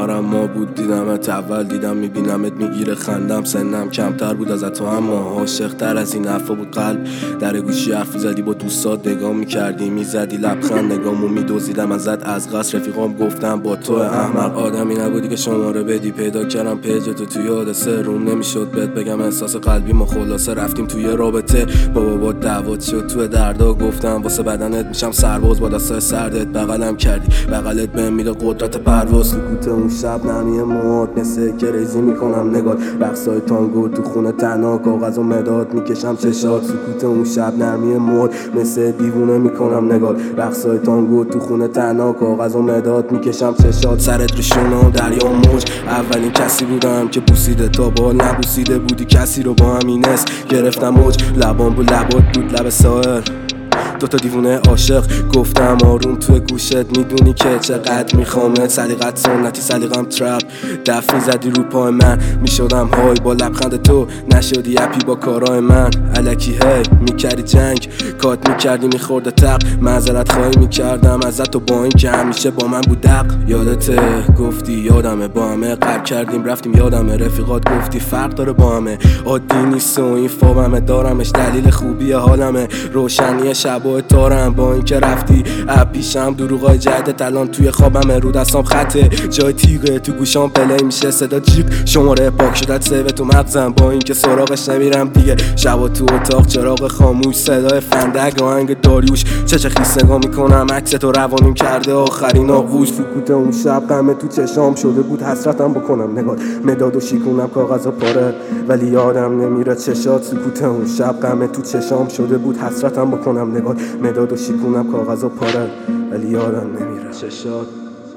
باورم ما بود دیدمت اول دیدم میبینمت میگیره خندم سنم کمتر بود ازت تو اما عاشق تر از این حرفا بود قلب در گوشی حرف زدی با دوستات نگاه میکردی میزدی لبخند نگامو میدوزیدم ازت از قصر رفیقام گفتم با تو احمق آدمی نبودی که شماره بدی پیدا کردم پیج تو توی حادثه روم نمیشد بهت بگم احساس قلبی ما خلاصه رفتیم توی رابطه با دعوت شد تو دردا گفتم واسه بدنت میشم سرباز با دستای سردت بغلم کردی بغلت بهم میده قدرت پرواز سکوت اون شب نمی موت مثل کریزی میکنم نگات رقصای تانگو تو خونه تنها کاغذ و مداد میکشم چشات سکوت اون شب نمی موت مثل دیوونه میکنم نگات رقصای تانگو تو خونه تنها کاغذ و مداد میکشم چشات سرت رو شونم دریا موج اولین کسی بودم که بوسیده تا با نبوسیده بودی کسی رو با همین اسم گرفتم موج لبام بود لبات بود لب ساحل دوتا دیوونه عاشق گفتم آروم توی گوشت میدونی که چقدر میخوامت سلیقت سنتی سلیقم ترپ دفعی زدی رو پای من میشدم های با لبخند تو نشدی اپی با کارای من الکی هی میکردی جنگ کات میکردی میخورده تق معذرت خواهی میکردم ازت و با این که همیشه با من بود دق یادته گفتی یادمه با همه قرب کردیم رفتیم یادمه رفیقات گفتی فرق داره با همه عادی نیست و این فابمه دارمش دلیل خوبی حالمه روشنی شبای تارم با این که رفتی پیشم دروغای جدت الان توی خوابم رو دستام خطه جای تیغه تو گوشام پلی میشه صدا جیغ شماره پاک شدت سیو تو مغزم با این که سراغش نمیرم دیگه شبا تو اتاق چراغ خاموش صدای فندق آهنگ داریوش چه خیس نگاه میکنم عکس تو روانیم کرده آخرین آغوش سکوت اون شب غم تو چشام شده بود حسرتم بکنم نگاه مداد و شیکونم کاغذ و پاره ولی یادم نمیره چشات سکوت اون شب غم تو چشام شده بود حسرتم بکنم نگاه مداد و شیکونم کاغذ و پاره ولی یادم نمیره چشات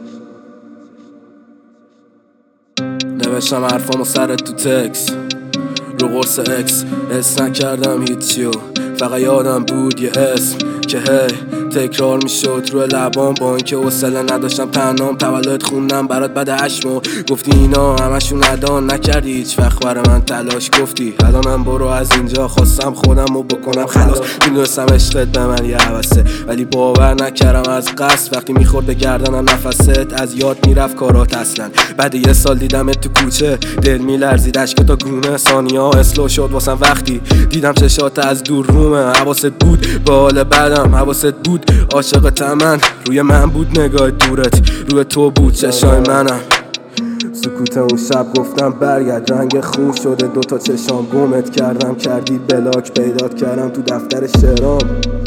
نوشتم حرفامو سرت تو تکس رو قرص اکس حس نکردم هیچیو فقط یادم بود یه اسم که هی تکرار میشد روی لبام با اینکه حوصله نداشتم تنهام تولد خوندم برات بعد 8 ماه گفتی اینا همشون ندان نکردی هیچ وقت برای من تلاش گفتی الانم برو از اینجا خواستم خودمو بکنم خلاص میدونستم عشقت به من یه هوسه ولی باور نکردم از قصد وقتی میخورد به گردنم نفست از یاد میرفت کارات اصلا بعد یه سال دیدمت تو کوچه دل میلرزید اشک تا گونه ثانیه ها اسلو شد واسم وقتی دیدم چشات از دور رومه حواست بود به حال بعدم حواست بود عاشقتم من روی من بود نگاه دورت روی تو بود چشای منم سکوت اون شب گفتم برگرد رنگ خون شده دوتا چشام گمت کردم کردی بلاک پیدات کردم تو دفتر شعرام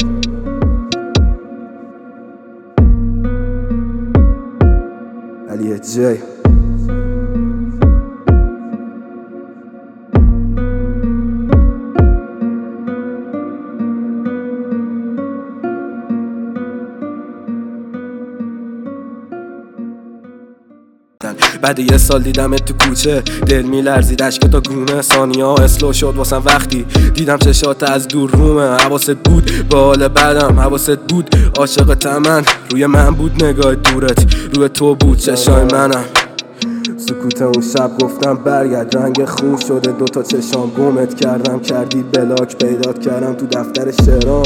علی جی بعد یه سال دیدمت تو کوچه دل میلرزید اشک تا گونه ثانیه ها اسلو شد واسم وقتی دیدم چشات از دور رومه حواست بود به حال بعدم حواست بود عاشقتم من روی من بود نگاه دورت روی تو بود چشای منم سکوت اون شب گفتم برگرد رنگ خون شده دوتا چشام گمت کردم کردی بلاک پیدات کردم تو دفتر شعرام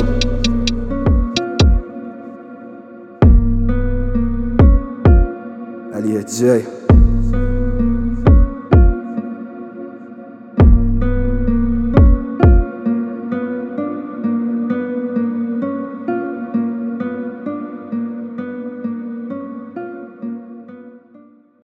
علی جی